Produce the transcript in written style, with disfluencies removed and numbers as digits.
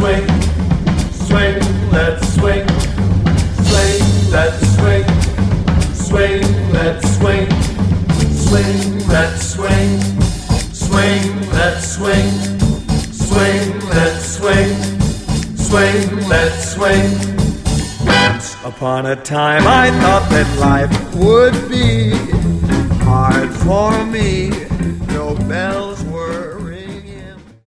swing, swing, let's swing, swing, let's swing, swing, let's swing, swing, let's swing, swing, let's swing, swing, let's swing, swing, let's swing. Once upon a time I thought that life would be hard for me. No bells